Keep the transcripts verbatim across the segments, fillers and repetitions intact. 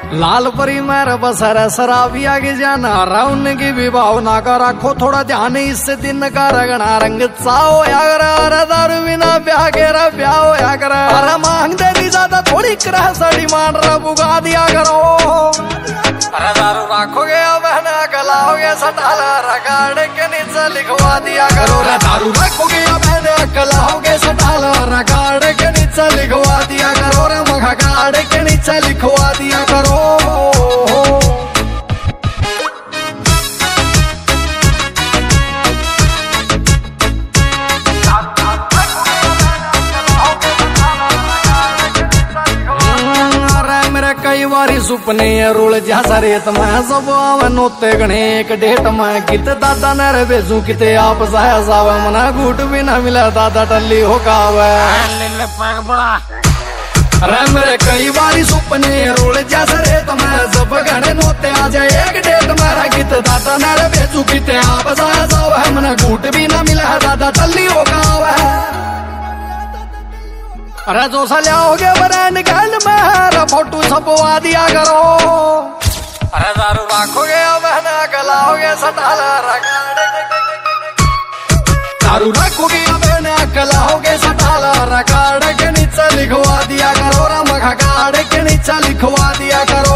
लाल परी मेरे बसर शराबी आगे जाना राउन की भी भावना का रखो थोड़ा ध्यान इससे दिन का रगना रंग चाओ यार अरे दारू बिना ब्याह के रा ब्याह हो या कर अरे मांग दे ज्यादा थोड़ी कर सड़ी मान रहा बुगा दिया करो अरे दारू रखोगे बहना कलाओगे सटाल रगाड़ के नीचे लिखवा दिया करो रे दारू रखोगे बहना कलाओगे सटाल रगाड़ के नीचे लिखवा दिया करो रे मखा गाड़ के नीचे लिखवा दिया करो। कई बारी सुपने रोल जैसा रेत मैं सब नोते गणे एक डेट में कित दादा नरे बेजू किते आप साया सावे मना घूट भी ना मिला दादा टल्ली हो कावे अरे मेरे कई बारी सुपने रोल जैसा रेत मैं सब गणे नोते आ जाए एक डेट में कित दादा नरे बेजू किते आप साया सावे मना घूट भी ना मिला दादा टल्ली हो कावे अरे जो सलियाओगे बरैन गैल में फोटो छपवा दिया करो अरे दारू रखोगे बहना कलाओगे सटाल दारू रखोगे बहना कलाओगे सटाल रगाड़ के नीचे लिखवा दिया करो रमखा गाड़ के नीचे लिखवा दिया करो।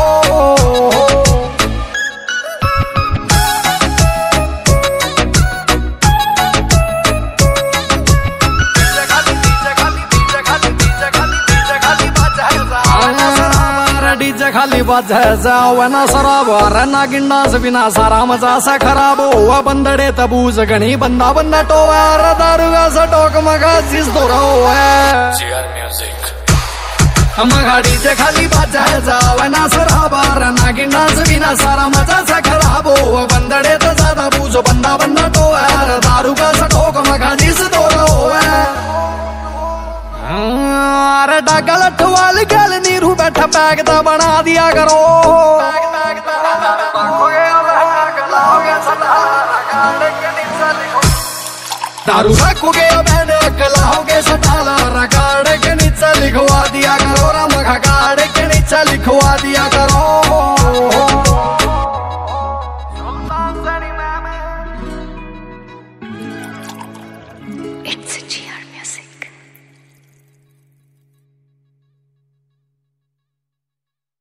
डीजे खाली बाजे जाओ ना शराब रना गिंडा से बिना सारा मजा सा खराब हुआ बंदड़े तबूज गणी बंदा बंदा टोवा दारू का सा टोक मगा जिस दो रहो है मगा डीजे खाली बाजे जाओ ना शराब रना गिंडा से बिना सारा मजा सा खराब हुआ बंदड़े तो ज्यादा बूझो बंदा बंदा टोवा दारू का सा टोक मगा जिस दो रहो है अरे डागल अठवाल गल नीरू बैठा बैग दा बना दिया करो दारू रखोगे बहने कलाओगे सटाल रगाड़ के नीचे लिखवा दिया करो रमखा गाड़ के नीचे लिखवा दिया करो।